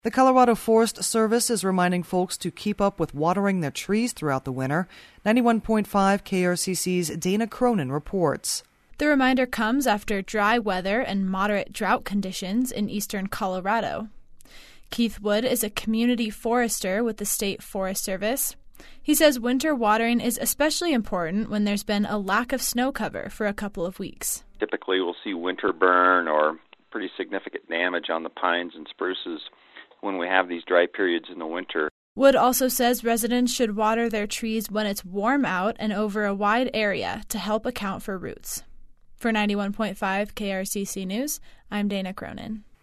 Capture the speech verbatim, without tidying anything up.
The Colorado Forest Service is reminding folks to keep up with watering their trees throughout the winter. ninety-one point five K R C C's Dana Cronin reports. The reminder comes after dry weather and moderate drought conditions in eastern Colorado. Keith Wood is a community forester with the State Forest Service. He says winter watering is especially important when there's been a lack of snow cover for a couple of weeks. Typically, we'll see winter burn or pretty significant damage on the pines and spruces when we have these dry periods in the winter. Wood also says residents should water their trees when it's warm out and over a wide area to help account for roots. For ninety-one point five K R C C News, I'm Dana Cronin.